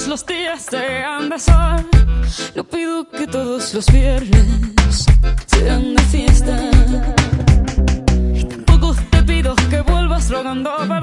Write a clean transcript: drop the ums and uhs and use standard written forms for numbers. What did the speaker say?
los días sean de sol. No pido que todos los viernes sean de fiesta. Y tampoco te pido que vuelvas rogando